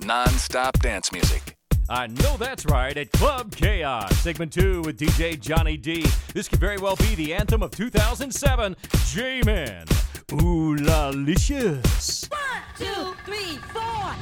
non-stop dance music. I know that's right, at Club Chaos, segment 2 with DJ Johnny D. This could very well be the anthem of 2007, J-Man. Ooh la licious. 1, 2, 3, 4.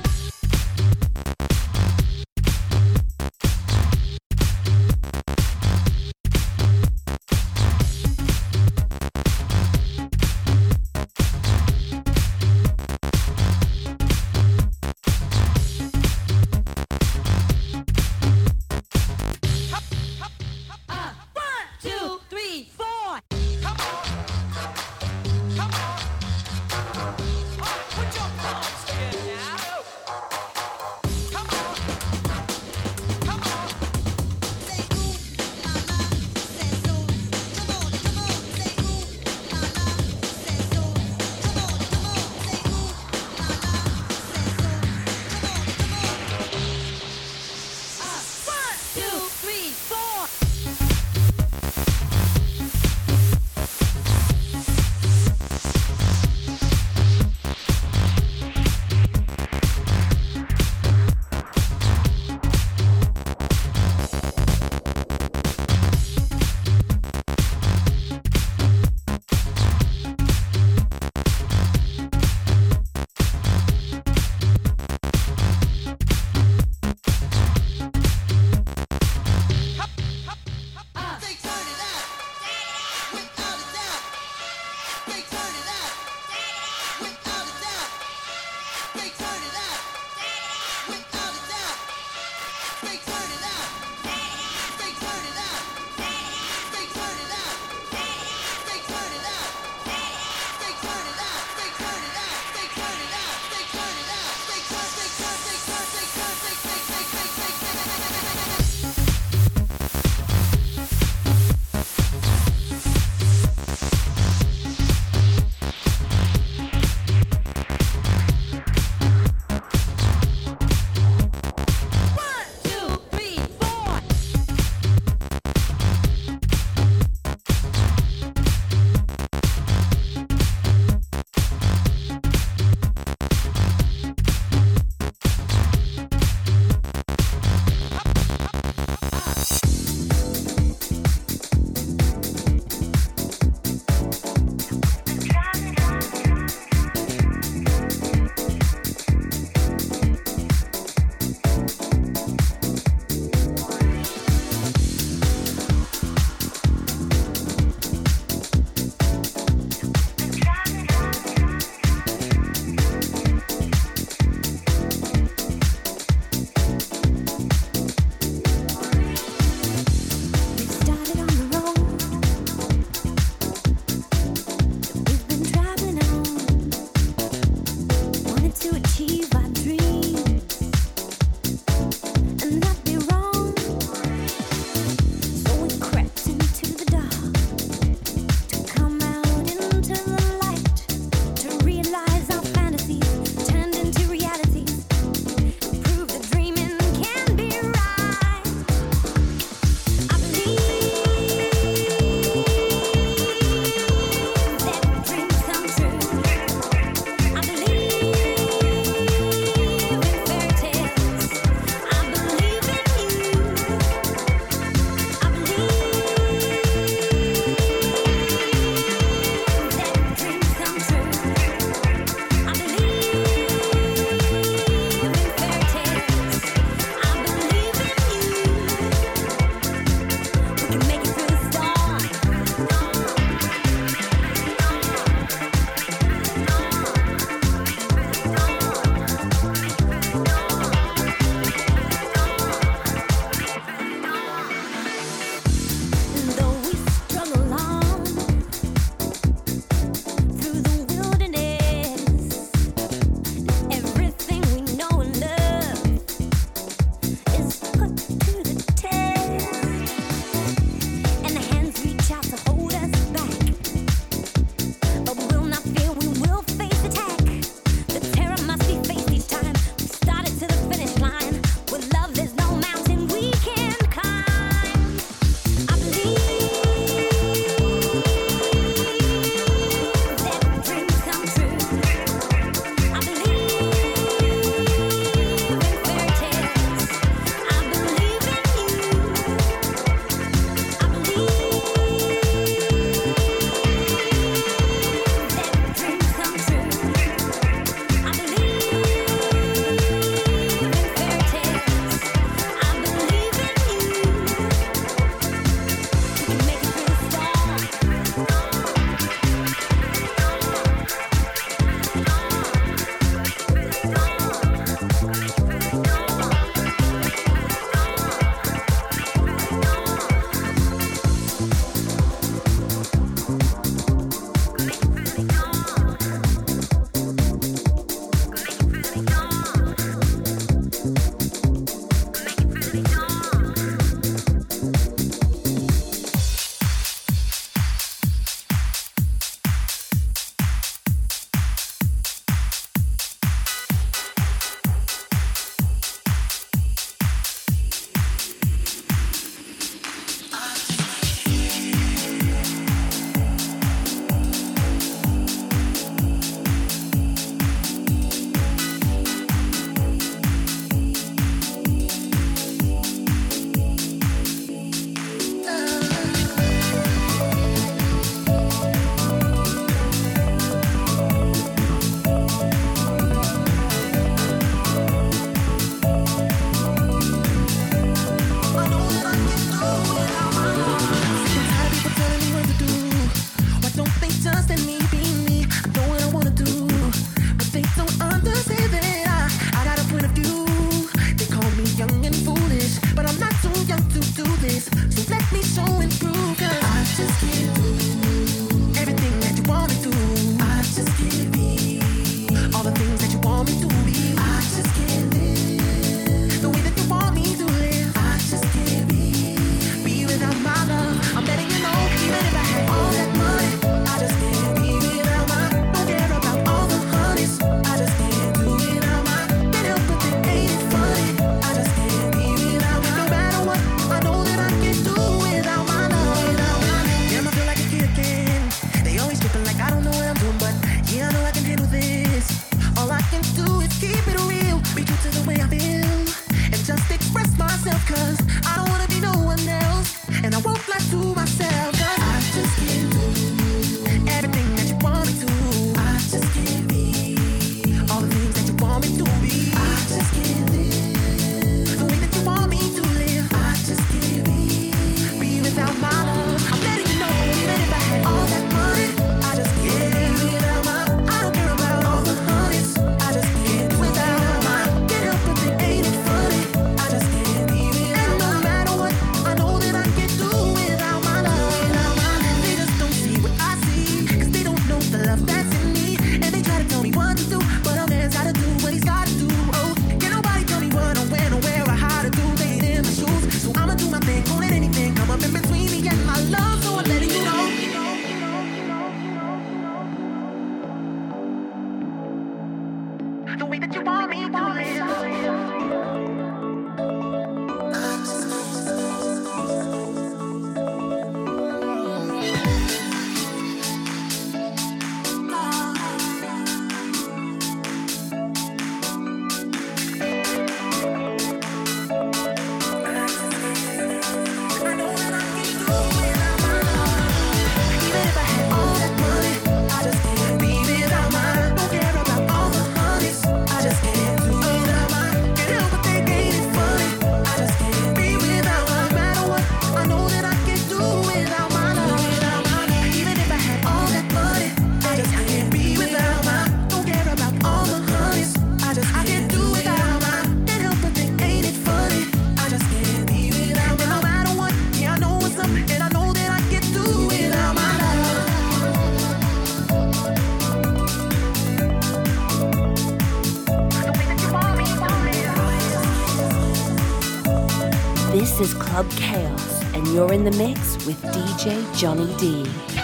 This is Club Chaos, and you're in the mix with DJ Johnny D.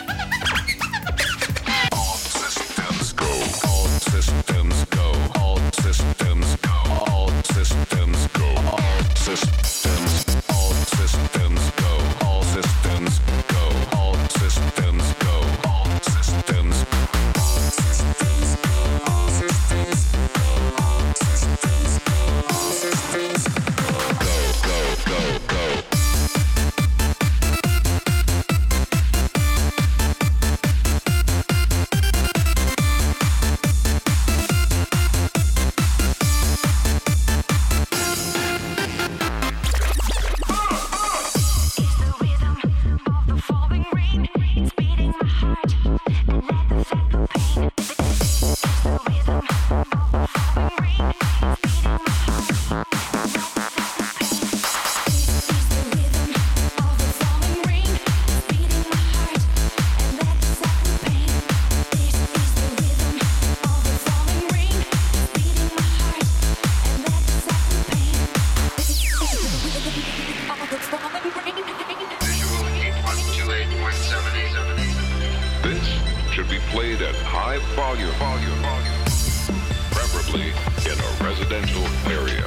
All systems go. All systems go. All systems go. All systems go. All systems. All systems go. All systems go. All systems go. All systems. All systems go. All systems go. All systems go. All systems go. Preferably in a residential area.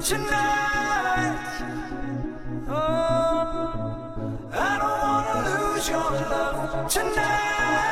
tonight. Oh, I don't wanna lose your love tonight.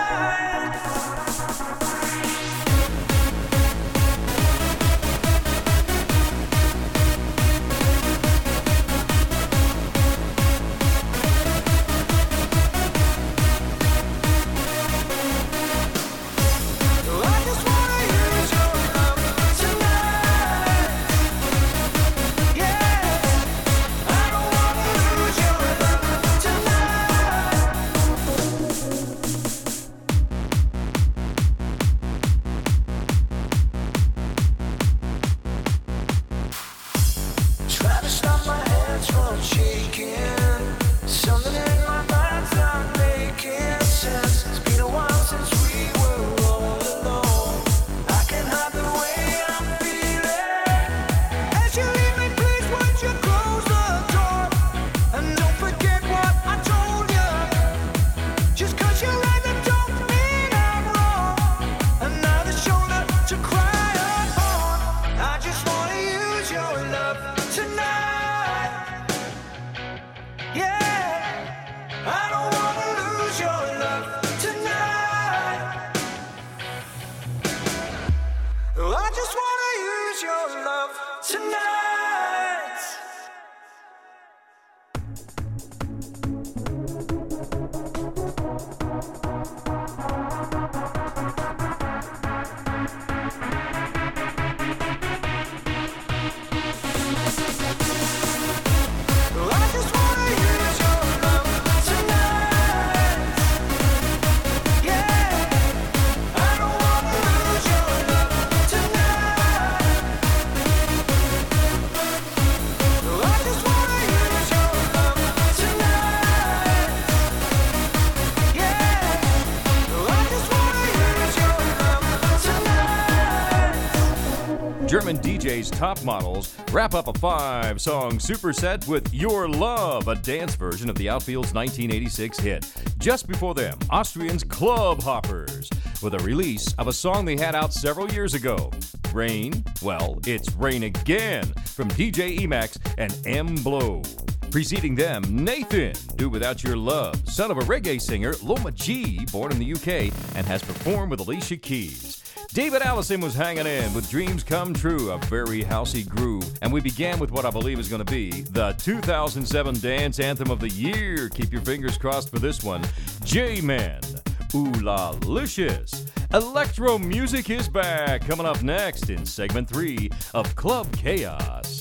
German DJ's top models wrap up a 5-song superset with Your Love, a dance version of the Outfield's 1986 hit. Just before them, Austrians Club Hoppers, with a release of a song they had out several years ago. Rain? Well, it's Rain Again from DJ Emax and M. Blow. Preceding them, Nathan, Do Without Your Love, son of a reggae singer, Loma G, born in the UK, and has performed with Alicia Keys. David Allison was hanging in with Dreams Come True, a very housey groove. And we began with what I believe is going to be the 2007 Dance Anthem of the Year. Keep your fingers crossed for this one. J-Man, Ooh La Licious. Electro music is back, coming up next in segment 3 of Club Chaos.